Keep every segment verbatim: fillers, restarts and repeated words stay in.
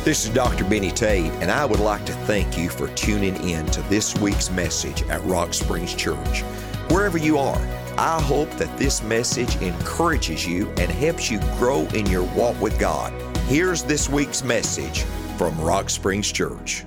This is Doctor Benny Tate, and I would like to thank you for tuning in to this week's message at Rock Springs Church. Wherever you are, I hope that this message encourages you and helps you grow in your walk with God. Here's this week's message from Rock Springs Church.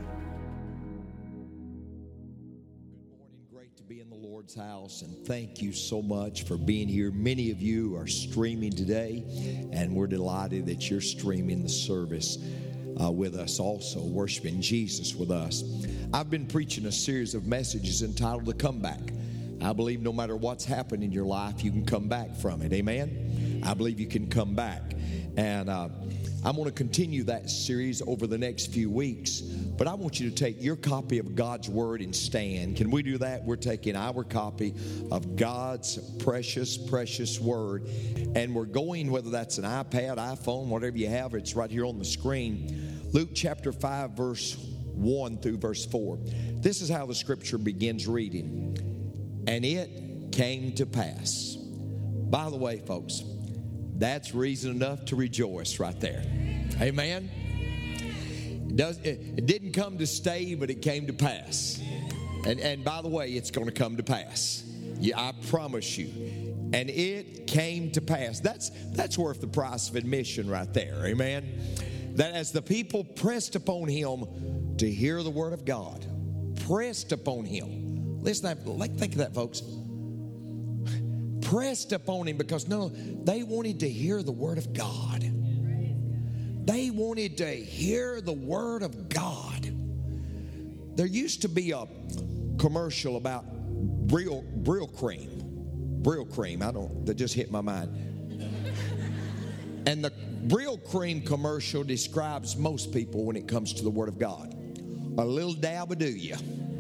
Good morning. Great to be in the Lord's house, and thank you so much for being here. Many of you are streaming today, and we're delighted that you're streaming the service uh, with us also, worshiping Jesus with us. I've been preaching a series of messages entitled The Comeback. I believe no matter what's happened in your life, you can come back from it. Amen? I believe you can come back. And uh, I'm going to continue that series over the next few weeks. But I want you to take your copy of God's Word and stand. Can we do that? We're taking our copy of God's precious, precious Word. And we're going, whether that's an iPad, iPhone, whatever you have, it's right here on the screen. Luke chapter five, verse one through verse four. This is how the scripture begins reading. And it came to pass. By the way, folks, that's reason enough to rejoice right there. Amen? It, does, it, it didn't come to stay, but it came to pass. And, and by the way, it's going to come to pass. Yeah, I promise you. And it came to pass. That's, that's worth the price of admission right there. Amen? That as the people pressed upon him to hear the word of God, pressed upon him. Listen, think of that, folks. Pressed upon him because no, they wanted to hear the word of God. They wanted to hear the word of God. There used to be a commercial about Brill, Brill cream. Brill cream, I don't, that just hit my mind. And the Brill cream commercial describes most people when it comes to the word of God. A little dab will do you.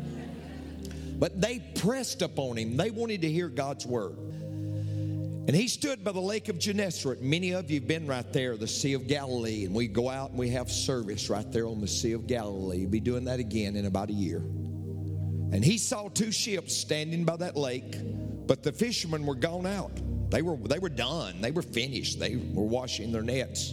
But they pressed upon him. They wanted to hear God's word. And he stood by the lake of Gennesaret. Many of you have been right there, the Sea of Galilee. And we go out and we have service right there on the Sea of Galilee. We'll be doing that again in about a year. And he saw two ships standing by that lake, but the fishermen were gone out. They were, they were done. They were finished. They were washing their nets.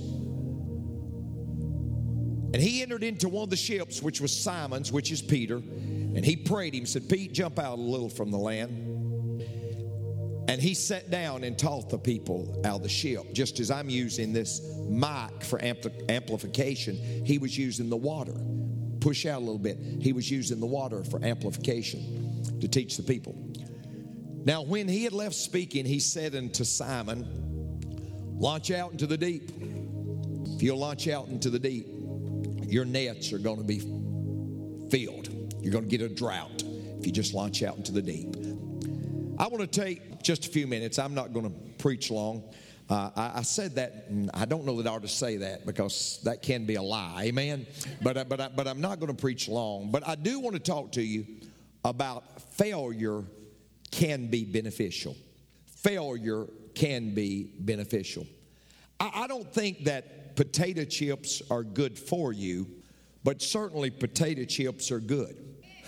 And he entered into one of the ships, which was Simon's, which is Peter. And he prayed him, said, Pete, jump out a little from the land. And he sat down and taught the people out of the ship. Just as I'm using this mic for ampli- amplification, he was using the water. Push out a little bit. He was using the water for amplification to teach the people. Now, when he had left speaking, he said unto Simon, launch out into the deep. If you'll launch out into the deep, your nets are going to be filled. You're going to get a drought if you just launch out into the deep. I want to take just a few minutes. I'm not going to preach long. Uh, I, I said that, and I don't know that I ought to say that because that can be a lie. Amen? But, I, but, I, but I'm not going to preach long. But I do want to talk to you about failure can be beneficial. Failure can be beneficial. I, I don't think that potato chips are good for you, but certainly potato chips are good.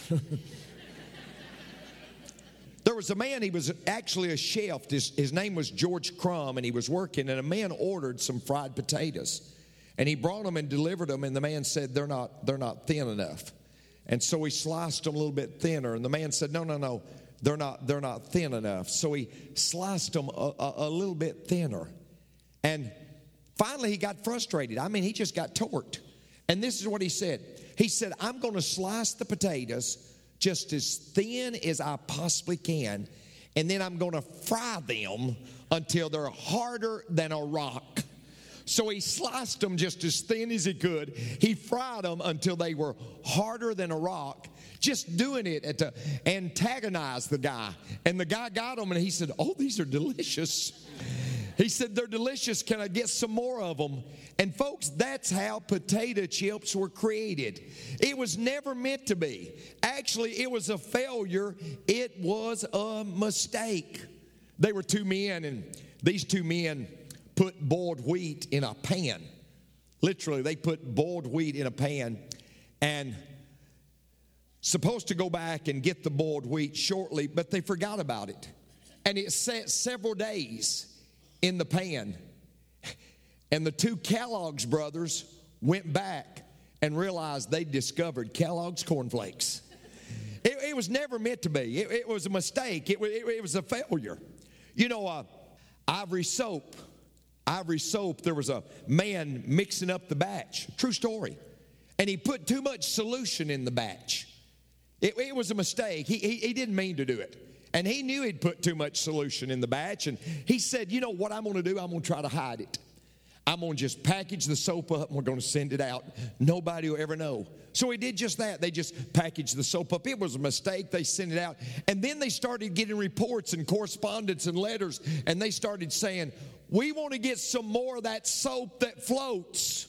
There was a man, he was actually a chef. His, his name was George Crumb, and he was working, and a man ordered some fried potatoes. And he brought them and delivered them, and the man said, they're not, they're not thin enough. And so he sliced them a little bit thinner, and the man said, no, no, no, they're not, they're not thin enough. So he sliced them a, a, a little bit thinner. And finally he got frustrated. I mean, he just got torqued. And this is what he said. He said, I'm going to slice the potatoes just as thin as I possibly can, and then I'm going to fry them until they're harder than a rock. So he sliced them just as thin as he could. He fried them until they were harder than a rock, just doing it to antagonize the guy. And the guy got them, and he said, oh, these are delicious. He said, they're delicious. Can I get some more of them? And folks, that's how potato chips were created. It was never meant to be. Actually, it was a failure. It was a mistake. They were two men, and these two men put boiled wheat in a pan. Literally, they put boiled wheat in a pan and supposed to go back and get the boiled wheat shortly, but they forgot about it. And it sat several days in the pan. And the two Kellogg's brothers went back and realized they discovered Kellogg's Corn Flakes. It, it was never meant to be. It, it was a mistake. It, it, it was a failure. You know, uh, Ivory Soap. Ivory Soap, there was a man mixing up the batch. True story. And he put too much solution in the batch. It, it was a mistake. He, he, he didn't mean to do it. And he knew he'd put too much solution in the batch. And he said, you know what I'm going to do? I'm going to try to hide it. I'm going to just package the soap up and we're going to send it out. Nobody will ever know. So he did just that. They just packaged the soap up. It was a mistake. They sent it out. And then they started getting reports and correspondence and letters. And they started saying, we want to get some more of that soap that floats.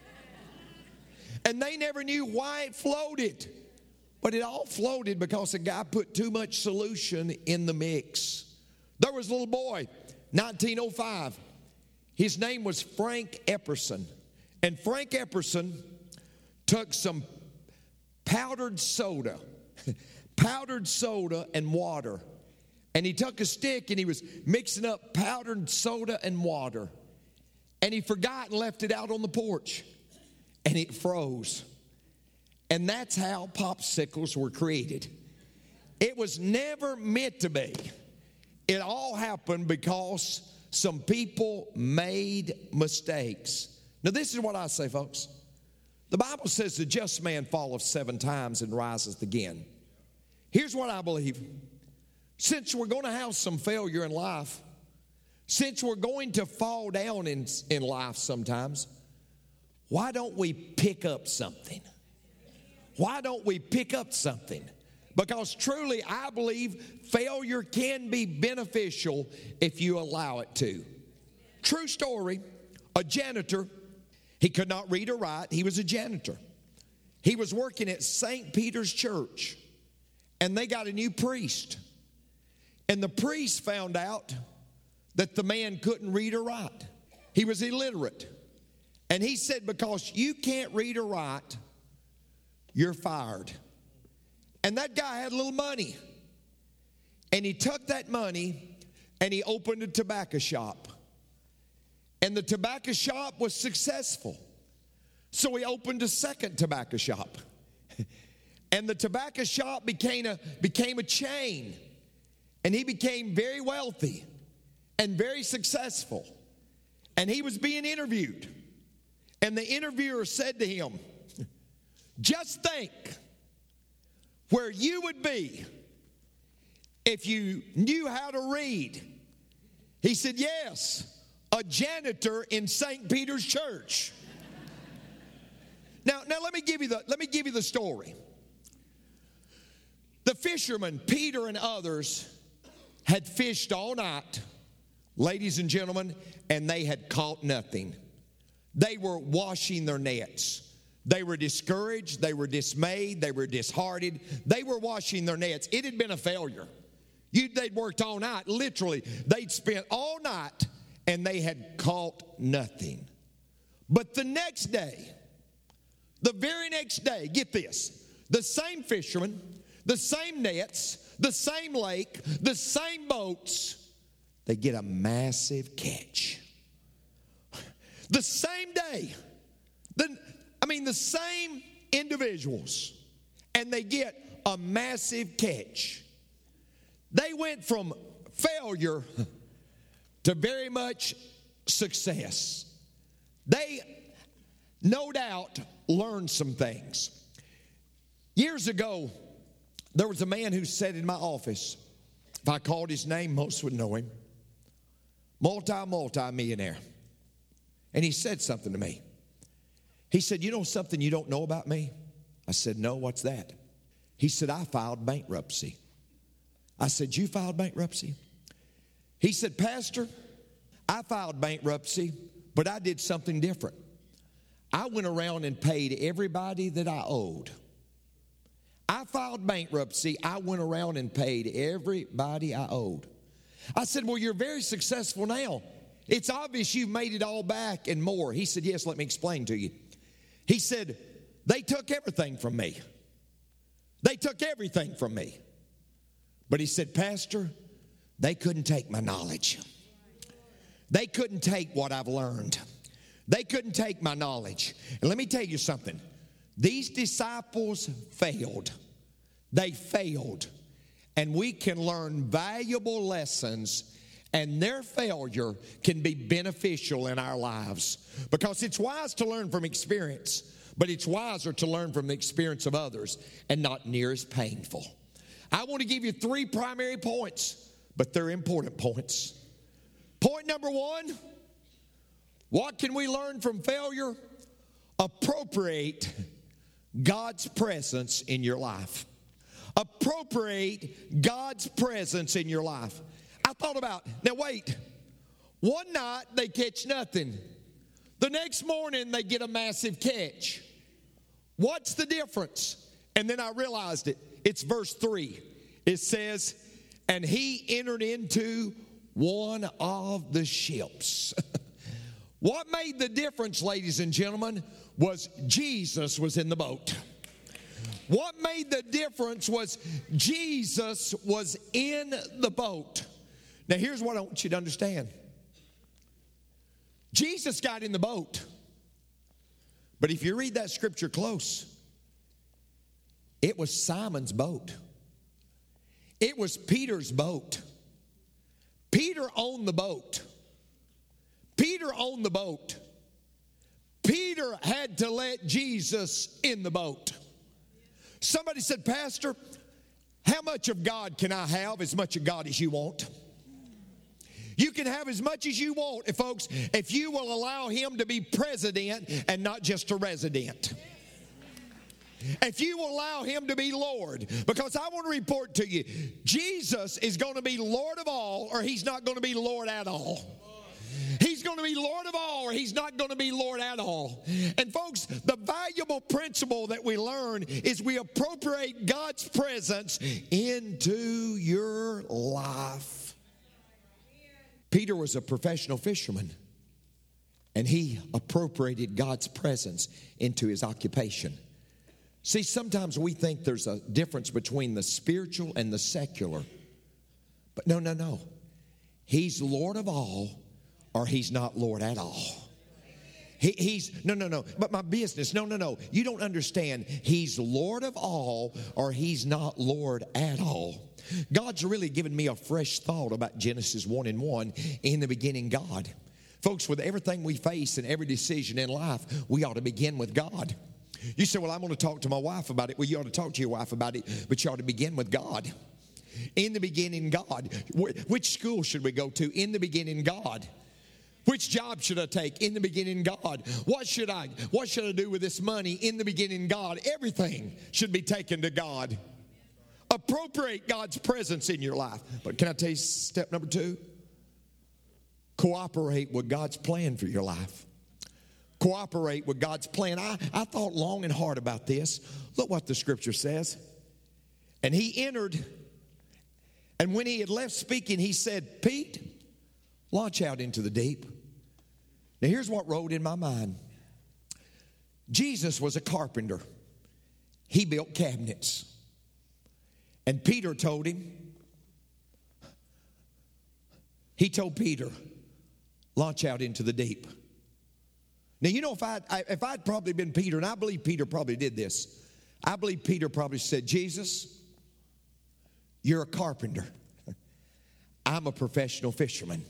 And they never knew why it floated. But it all floated because a guy put too much solution in the mix. There was a little boy, nineteen oh five. His name was Frank Epperson. And Frank Epperson took some powdered soda, powdered soda and water. And he took a stick and he was mixing up powdered soda and water. And he forgot and left it out on the porch. And it froze. And that's how popsicles were created. It was never meant to be. It all happened because some people made mistakes. Now, this is what I say, folks. The Bible says the just man falleth seven times and riseth again. Here's what I believe. Since we're going to have some failure in life, since we're going to fall down in, in life sometimes, why don't we pick up something? Why don't we pick up something? Because truly, I believe failure can be beneficial if you allow it to. True story, a janitor, he could not read or write. He was a janitor. He was working at Saint Peter's Church, and they got a new priest. And the priest found out that the man couldn't read or write. He was illiterate. And he said, because you can't read or write, you're fired. And that guy had a little money. And he took that money and he opened a tobacco shop. And the tobacco shop was successful. So he opened a second tobacco shop. And the tobacco shop became a, became a chain. And he became very wealthy and very successful. And he was being interviewed. And the interviewer said to him, just think where you would be if you knew how to read. He said, yes, a janitor in Saint Peter's Church. Now, now let me give you the let me give you the story. The fishermen, Peter and others, had fished all night, ladies and gentlemen, and they had caught nothing. They were washing their nets. They were discouraged. They were dismayed. They were disheartened. They were washing their nets. It had been a failure. You, they'd worked all night. Literally, they'd spent all night, and they had caught nothing. But the next day, the very next day, get this, the same fishermen, the same nets, the same lake, the same boats, they get a massive catch. The same day, the, I mean the same individuals, and they get a massive catch. They went from failure to very much success. They, no doubt, learned some things. Years ago, there was a man who sat in my office. If I called his name, most would know him. Multi, multi-millionaire. And he said something to me. He said, you know something you don't know about me? I said, no, what's that? He said, I filed bankruptcy. I said, you filed bankruptcy? He said, Pastor, I filed bankruptcy, but I did something different. I went around and paid everybody that I owed. I filed bankruptcy. I went around and paid everybody I owed. I said, well, you're very successful now. It's obvious you've made it all back and more. He said, yes, let me explain to you. He said, they took everything from me. They took everything from me. But he said, Pastor, they couldn't take my knowledge. They couldn't take what I've learned. They couldn't take my knowledge. And let me tell you something. These disciples failed. They failed. And we can learn valuable lessons, and their failure can be beneficial in our lives. Because it's wise to learn from experience, but it's wiser to learn from the experience of others and not near as painful. I want to give you three primary points, but they're important points. Point number one, what can we learn from failure? Appropriate God's presence in your life. Appropriate God's presence in your life. I thought about, now wait, one night they catch nothing. The next morning they get a massive catch. What's the difference? And then I realized it. It's verse three. It says, and he entered into one of the ships. What made the difference, ladies and gentlemen, was Jesus was in the boat. What made the difference was Jesus was in the boat. Now here's what I want you to understand. Jesus got in the boat. But if you read that scripture close, it was Simon's boat. It was Peter's boat. Peter owned the boat. Peter owned the boat. Peter had to let Jesus in the boat. Somebody said, Pastor, how much of God can I have? As much of God as you want. You can have as much as you want, if folks, if you will allow him to be president and not just a resident. If you will allow him to be Lord. Because I want to report to you, Jesus is going to be Lord of all, or he's not going to be Lord at all. He's going to be Lord of all, or he's not going to be Lord at all. And folks, the valuable principle that we learn is we appropriate God's presence into your life. Peter was a professional fisherman, and he appropriated God's presence into his occupation. See, sometimes we think there's a difference between the spiritual and the secular. But no, no, no. He's Lord of all, or he's not Lord at all. He, he's, no, no, no. But my business, no, no, no. You don't understand. He's Lord of all, or he's not Lord at all. God's really given me a fresh thought about Genesis one and one. In the beginning, God. Folks, with everything we face and every decision in life, we ought to begin with God. You say, well, I'm going to talk to my wife about it. Well, you ought to talk to your wife about it, but you ought to begin with God. In the beginning, God. Which school should we go to? In the beginning, God. Which job should I take? In the beginning, God. What should I, what should I do with this money? In the beginning, God. Everything should be taken to God. Appropriate God's presence in your life. But can I tell you step number two? Cooperate with God's plan for your life. Cooperate with God's plan. I, I thought long and hard about this. Look what the scripture says. And he entered, and when he had left speaking, he said, Pete, launch out into the deep. Now here's what rode in my mind. Jesus was a carpenter. He built cabinets. And Peter told him, he told Peter, launch out into the deep. Now, you know, if I'd, I, if I'd probably been Peter, and I believe Peter probably did this, I believe Peter probably said, Jesus, you're a carpenter. I'm a professional fisherman.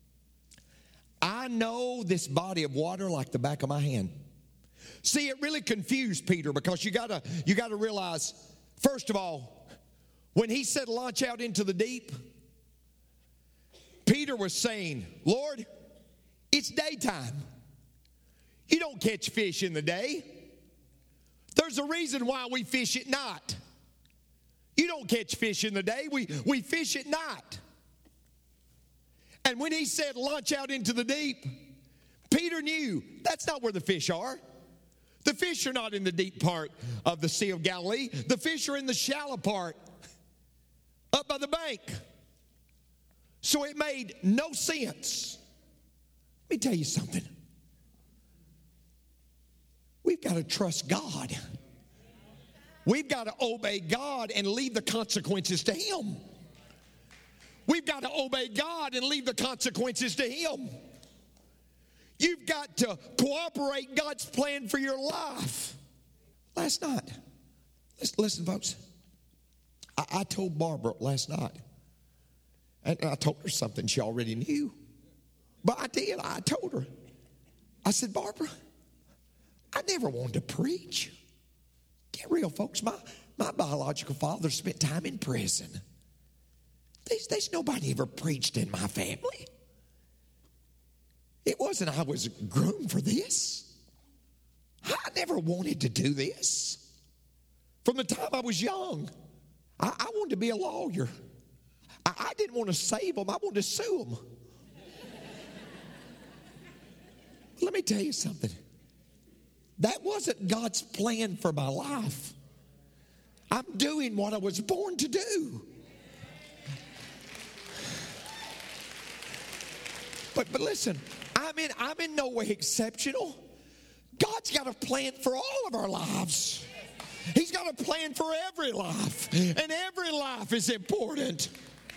I know this body of water like the back of my hand. See, it really confused Peter because you gotta, you gotta realize, first of all, when he said launch out into the deep, Peter was saying, Lord, it's daytime. You don't catch fish in the day. There's a reason why we fish at night. You don't catch fish in the day. We, we fish at night. And when he said launch out into the deep, Peter knew that's not where the fish are. The fish are not in the deep part of the Sea of Galilee. The fish are in the shallow part, up by the bank. So it made no sense. Let me tell you something. We've got to trust God. We've got to obey God and leave the consequences to Him. We've got to obey God and leave the consequences to Him. You've got to cooperate God's plan for your life. last night, listen, listen folks, I, I told Barbara last night, and I told her something she already knew. But I did. I told her. I said, Barbara, I never wanted to preach. Get real, folks. My, my biological father spent time in prison. There's, there's nobody ever preached in my family. It wasn't I was groomed for this. I never wanted to do this. From the time I was young, I, I wanted to be a lawyer. I, I didn't want to save them. I wanted to sue them. Let me tell you something. That wasn't God's plan for my life. I'm doing what I was born to do. But but listen, I'm in I'm in no way exceptional. God's got a plan for all of our lives. He's got a plan for every life, and every life is important.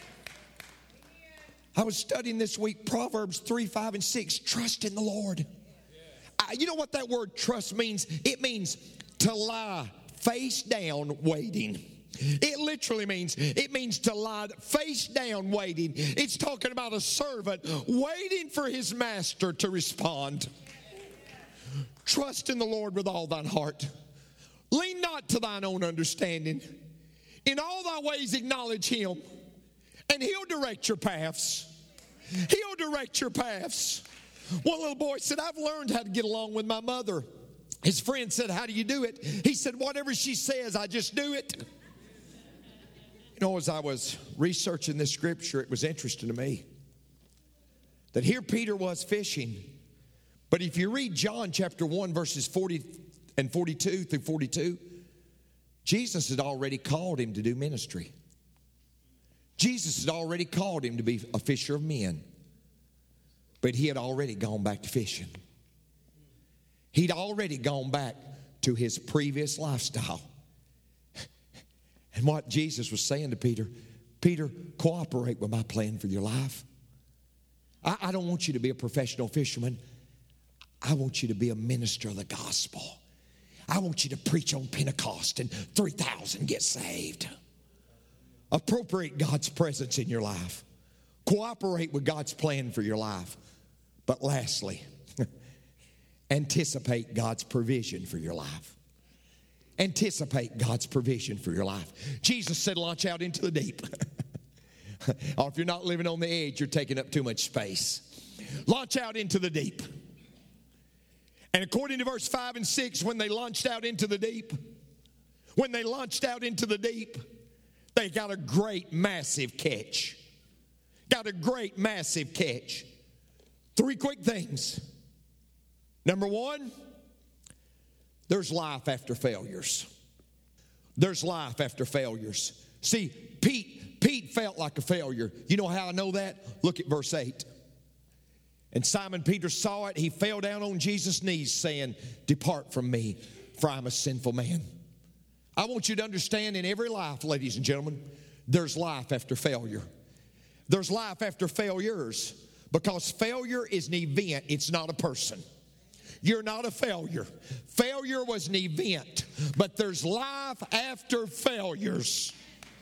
I was studying this week Proverbs three, five, and six. Trust in the Lord. I, you know what that word trust means? It means to lie face down waiting. It literally means, it means to lie face down waiting. It's talking about a servant waiting for his master to respond. Trust in the Lord with all thine heart. Lean not to thine own understanding. In all thy ways acknowledge him, and he'll direct your paths. He'll direct your paths. One little boy said, I've learned how to get along with my mother. His friend said, how do you do it? He said, whatever she says, I just do it. You know, as I was researching this scripture, it was interesting to me that here Peter was fishing. But if you read John chapter one, verses forty and forty-two through forty-two, Jesus had already called him to do ministry. Jesus had already called him to be a fisher of men. But he had already gone back to fishing. He'd already gone back to his previous lifestyle. And what Jesus was saying to Peter, Peter, cooperate with my plan for your life. I, I don't want you to be a professional fisherman. I want you to be a minister of the gospel. I want you to preach on Pentecost and three thousand get saved. Appropriate God's presence in your life. Cooperate with God's plan for your life. But lastly, anticipate God's provision for your life. Anticipate God's provision for your life. Jesus said, launch out into the deep. Or if you're not living on the edge, you're taking up too much space. Launch out into the deep. And according to verse five and six, when they launched out into the deep, when they launched out into the deep, they got a great, massive catch. Got a great, massive catch. Three quick things. Number one, there's life after failures. There's life after failures. See, Pete, Pete felt like a failure. You know how I know that? Look at verse eight. And Simon Peter saw it. He fell down on Jesus' knees saying, depart from me, for I'm a sinful man. I want you to understand in every life, ladies and gentlemen, there's life after failure. There's life after failures. Because failure is an event, it's not a person. You're not a failure. Failure was an event, but there's life after failures.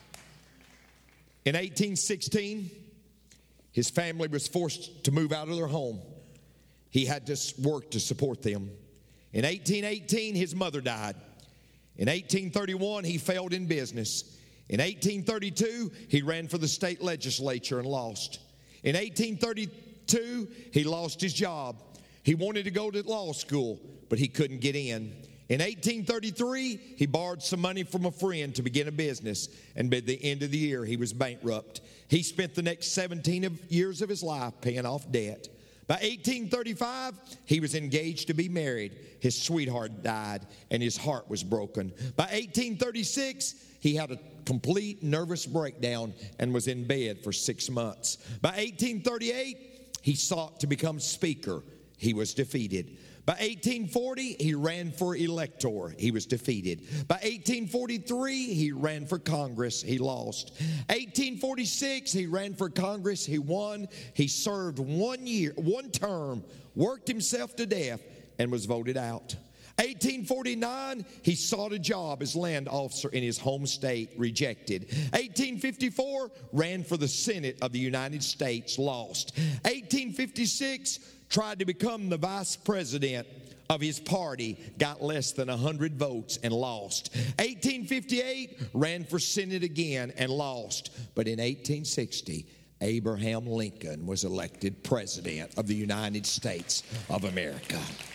In eighteen sixteen, his family was forced to move out of their home. He had to work to support them. In eighteen eighteen, his mother died. In eighteen thirty-one, he failed in business. In eighteen thirty-two, he ran for the state legislature and lost. In eighteen thirty-two, he lost his job. He wanted to go to law school, but he couldn't get in. In eighteen thirty-three, he borrowed some money from a friend to begin a business, and by the end of the year, he was bankrupt. He spent the next seventeen years of his life paying off debt. By eighteen thirty-five, he was engaged to be married. His sweetheart died, and his heart was broken. By eighteen thirty-six, he had a complete nervous breakdown and was in bed for six months. By eighteen thirty-eight, he sought to become speaker. He was defeated. By eighteen forty, he ran for elector. He was defeated. By eighteen forty-three, he ran for Congress. He lost. eighteen forty-six, he ran for Congress. He won. He served one year, one term, worked himself to death, and was voted out. eighteen forty-nine, he sought a job as land officer in his home state, rejected. eighteen fifty-four, ran for the Senate of the United States, lost. eighteen fifty-six, tried to become the vice president of his party, got less than one hundred votes and lost. eighteen fifty-eight, ran for Senate again and lost. But in eighteen sixty, Abraham Lincoln was elected president of the United States of America.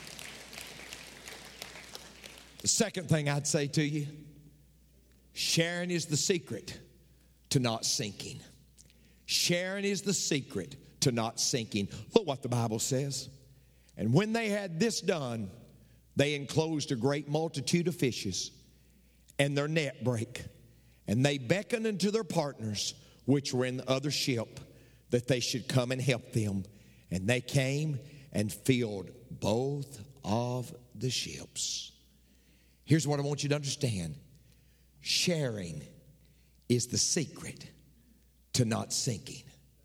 The second thing I'd say to you, sharing is the secret to not sinking. Sharing is the secret to not sinking. Look what the Bible says. And when they had this done, they enclosed a great multitude of fishes, and their net brake. And they beckoned unto their partners, which were in the other ship, that they should come and help them. And they came and filled both of the ships. Here's what I want you to understand. Sharing is the secret to not sinking.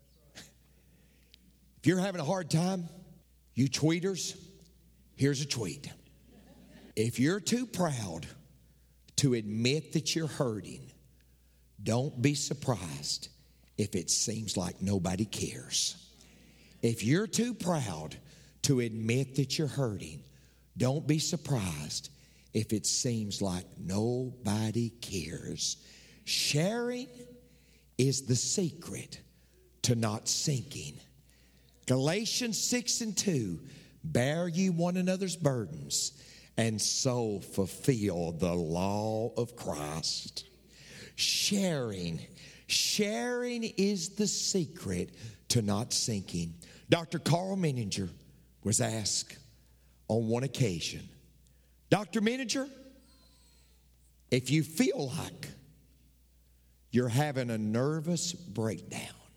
If you're having a hard time, you tweeters, here's a tweet. If you're too proud to admit that you're hurting, don't be surprised if it seems like nobody cares. If you're too proud to admit that you're hurting, don't be surprised if it seems like nobody cares. Sharing is the secret to not sinking. Galatians six and two, bear ye one another's burdens, and so fulfill the law of Christ. Sharing, sharing is the secret to not sinking. Doctor Carl Menninger was asked on one occasion, Doctor Menninger, if you feel like you're having a nervous breakdown,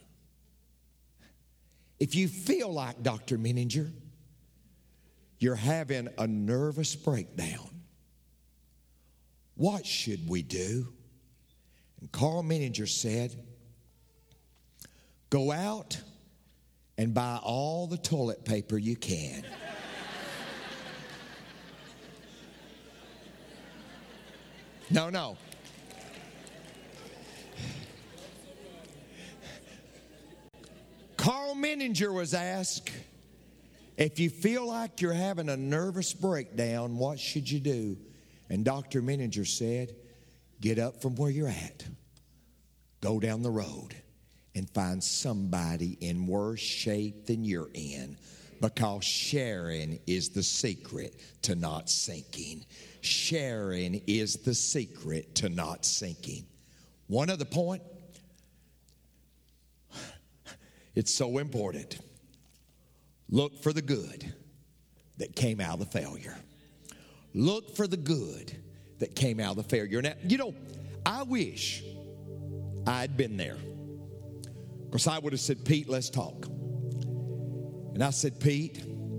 if you feel like, Doctor Menninger, you're having a nervous breakdown, what should we do? And Carl Menninger said, go out and buy all the toilet paper you can. No, no. Carl Menninger was asked, if you feel like you're having a nervous breakdown, what should you do? And Doctor Menninger said, get up from where you're at, go down the road, and find somebody in worse shape than you're in, because sharing is the secret to not sinking. Sharing is the secret to not sinking. One other point. It's so important. Look for the good that came out of the failure. Look for the good that came out of the failure. Now, you know, I wish I'd been there, because I would have said, Pete, let's talk. And I said, Pete,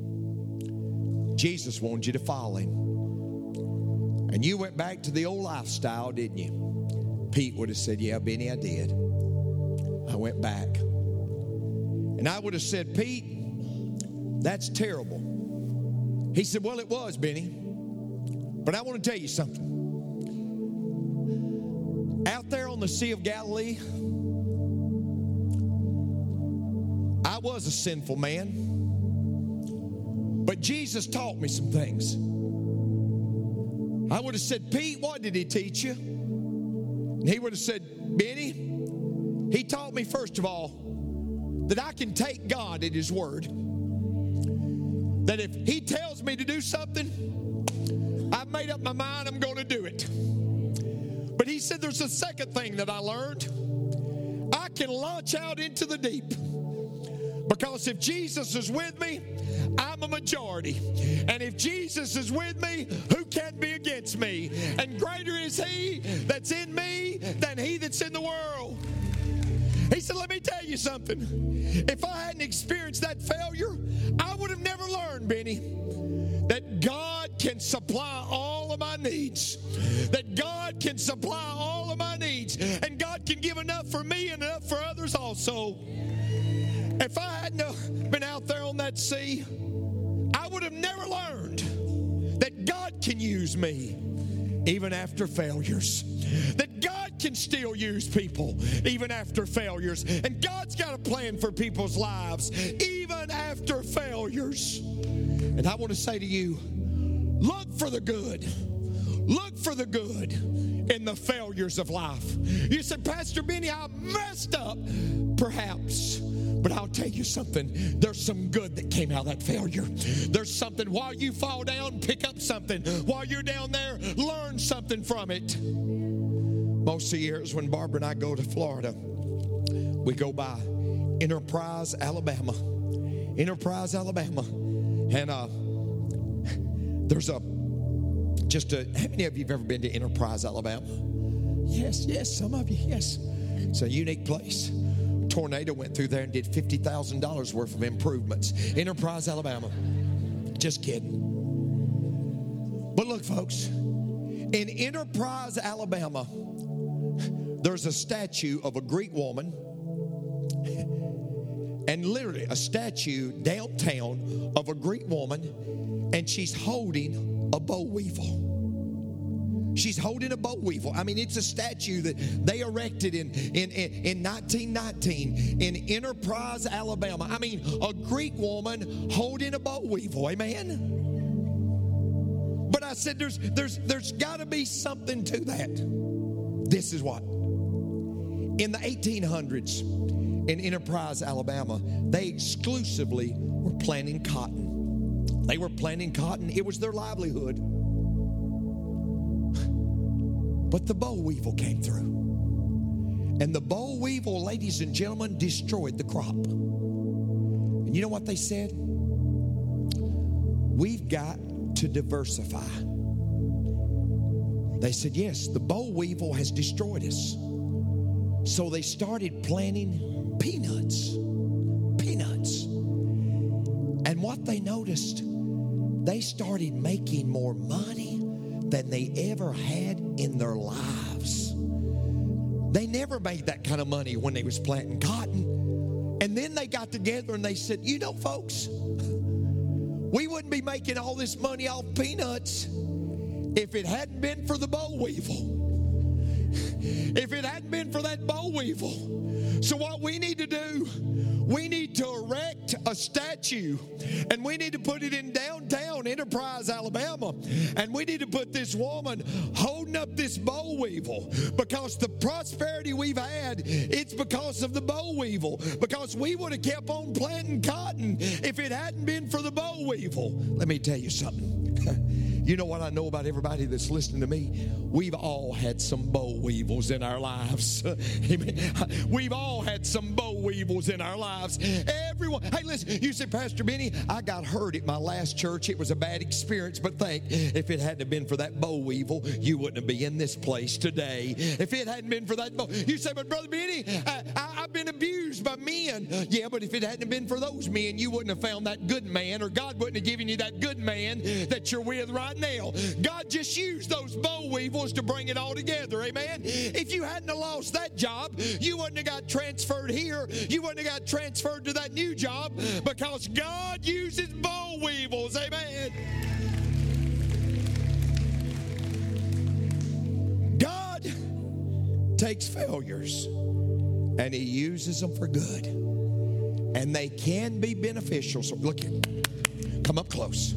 Jesus wanted you to follow him. And you went back to the old lifestyle, didn't you? Pete would have said, yeah, Benny, I did. I went back. And I would have said, Pete, that's terrible. He said, well, it was, Benny. But I want to tell you something. Out there on the Sea of Galilee, I was a sinful man. But Jesus taught me some things. I would have said, Pete, what did he teach you? And he would have said, Benny, he taught me, first of all, that I can take God at his word. That if he tells me to do something, I've made up my mind I'm going to do it. But he said there's a second thing that I learned. I can launch out into the deep. Because if Jesus is with me, I'm a majority. And if Jesus is with me, who can be against me? And greater is he that's in me than he that's in the world. He said, let me tell you something. If I hadn't experienced that failure, I would have never learned, Benny, that God can supply all of my needs. That God can supply all of my needs. And God can give enough for me and enough for others also. If I hadn't been out there on that sea, I would have never learned that that God can use me even after failures. That God can still use people even after failures. And God's got a plan for people's lives even after failures. And I want to say to you, look for the good. Look for the good in the failures of life. You said, Pastor Benny, I messed up. Perhaps. But I'll tell you something. There's some good that came out of that failure. There's something. While you fall down, pick up something. While you're down there, learn something from it. Most of the years when Barbara and I go to Florida, we go by Enterprise, Alabama. Enterprise, Alabama. And uh, there's a, just a, how many of you have ever been to Enterprise, Alabama? Yes, yes, some of you, yes. It's a unique place. Tornado went through there and did fifty thousand dollars worth of improvements. Enterprise, Alabama. Just kidding. But look, folks, in Enterprise, Alabama, there's a statue of a Greek woman, and literally a statue downtown of a Greek woman, and she's holding a boll weevil. She's holding a boll weevil. I mean, it's a statue that they erected in, in, in, in nineteen nineteen in Enterprise, Alabama. I mean, a Greek woman holding a boll weevil. Amen? But I said there's, there's, there's got to be something to that. This is what. In the eighteen hundreds, in Enterprise, Alabama, they exclusively were planting cotton. They were planting cotton. It was their livelihood. But the boll weevil came through. And the boll weevil, ladies and gentlemen, destroyed the crop. And you know what they said? We've got to diversify. They said, yes, the boll weevil has destroyed us. So they started planting peanuts. Peanuts. And what they noticed, they started making more money than they ever had in their lives. They never made that kind of money when they was planting cotton. And then they got together and they said, you know, folks, we wouldn't be making all this money off peanuts if it hadn't been for the boll weevil. If it hadn't been for that boll weevil. So what we need to do, we need to erect a statue, and we need to put it in downtown Enterprise, Alabama, and we need to put this woman holding up this boll weevil, because the prosperity we've had, it's because of the boll weevil, because we would have kept on planting cotton if it hadn't been for the boll weevil. Let me tell you something. You know what I know about everybody that's listening to me? We've all had some boll weevils in our lives. We've all had some boll weevils in our lives. Everyone. Hey, listen, you said, Pastor Benny, I got hurt at my last church. It was a bad experience, but think, if it hadn't been for that boll weevil, you wouldn't be in this place today. If it hadn't been for that boll, you say, but Brother Benny, I, I, I've been abused by men. Yeah, but if it hadn't been for those men, you wouldn't have found that good man, or God wouldn't have given you that good man that you're with right now. God just used those boll weevils to bring it all together. Amen. If you hadn't have lost that job, you wouldn't have got transferred here. You wouldn't have got transferred to that new job, because God uses boll weevils. Amen. God takes failures and He uses them for good, and they can be beneficial. So look here, come up close.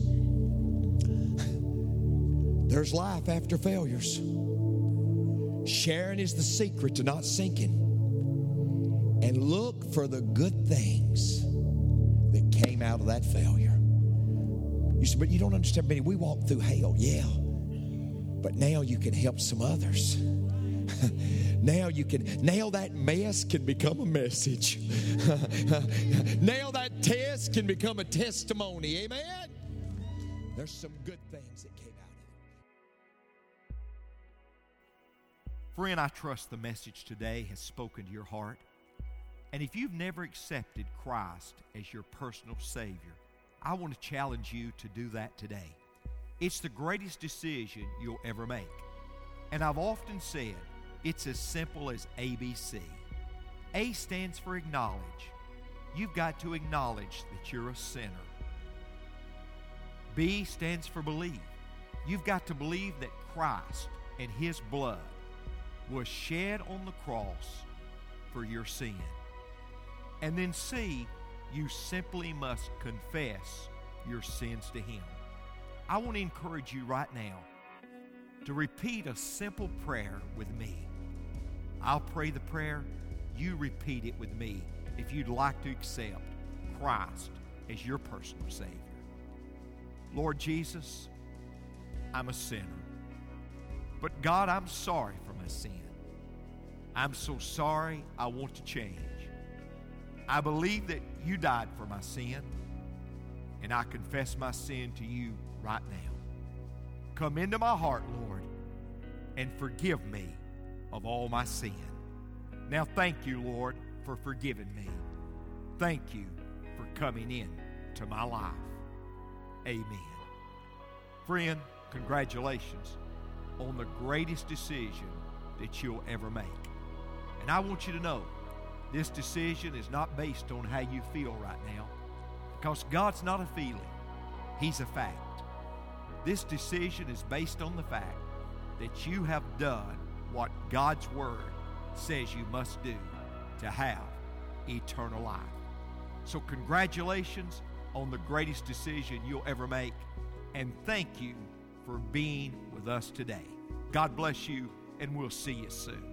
There's life after failures. Sharing is the secret to not sinking. And look for the good things that came out of that failure. You say, but you don't understand, Benny, we walked through hell. Yeah. But now you can help some others. Now you can, now that mess can become a message. Now that test can become a testimony. Amen? There's some good things that came out of it. Friend, I trust the message today has spoken to your heart. And if you've never accepted Christ as your personal Savior, I want to challenge you to do that today. It's the greatest decision you'll ever make. And I've often said, it's as simple as A B C. A stands for acknowledge. You've got to acknowledge that you're a sinner. B stands for believe. You've got to believe that Christ and His blood was shed on the cross for your sin. And then C, you simply must confess your sins to Him. I want to encourage you right now to repeat a simple prayer with me. I'll pray the prayer. You repeat it with me if you'd like to accept Christ as your personal Savior. Lord Jesus, I'm a sinner. But God, I'm sorry for my sin. I'm so sorry, I want to change. I believe that you died for my sin, and I confess my sin to you right now. Come into my heart, Lord, and forgive me of all my sin. Now thank you, Lord, for forgiving me. Thank you for coming in to my life. Amen. Friend, congratulations on the greatest decision that you'll ever make. And I want you to know, this decision is not based on how you feel right now, because God's not a feeling. He's a fact. This decision is based on the fact that you have done what God's Word says you must do to have eternal life. So congratulations on the greatest decision you'll ever make, and thank you for being with us today. God bless you, and we'll see you soon.